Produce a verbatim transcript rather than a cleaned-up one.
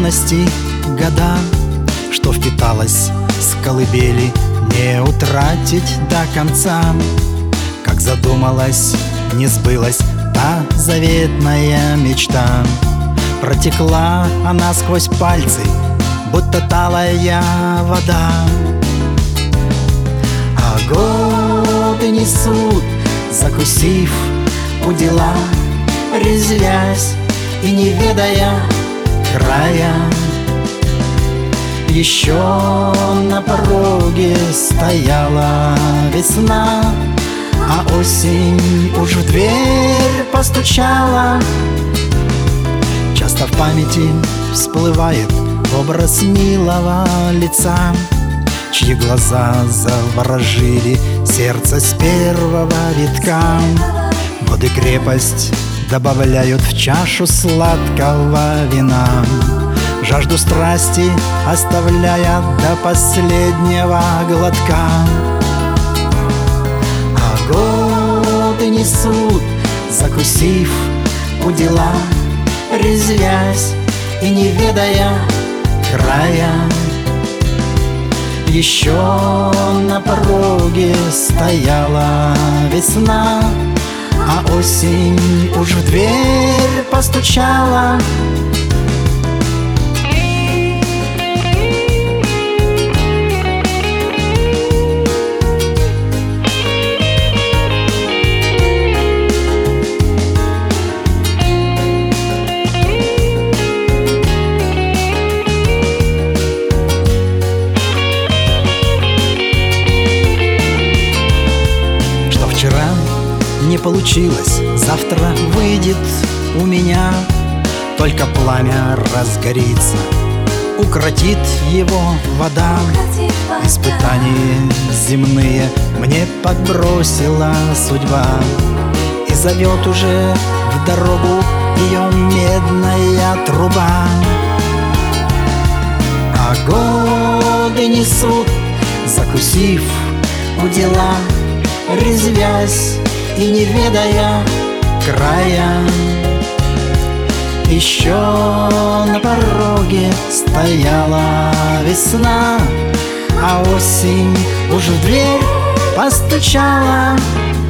юности года, что впиталось с колыбели, не утратить до конца. Как задумалась, не сбылась та заветная мечта. Протекла она сквозь пальцы, будто талая вода. А годы несут, закусив у дела, резвясь и не ведая края. Еще на пороге стояла весна, а осень уж в дверь постучала. Часто в памяти всплывает образ милого лица, чьи глаза заворожили сердце с первого витка. Годы крепость добавляют в чашу сладкого вина, жажду страсти оставляя до последнего глотка. А годы несут, закусив у дела, резвясь и не ведая края. Еще на пороге стояла весна, а осень уж в дверь постучала. Не получилось, завтра выйдет у меня. Только пламя разгорится, укротит его вода. Испытания земные мне подбросила судьба, и зовет уже в дорогу ее медная труба. А годы несут, закусив у дела, резвясь и не ведая края. Еще на пороге стояла весна, а осень уж в дверь постучала.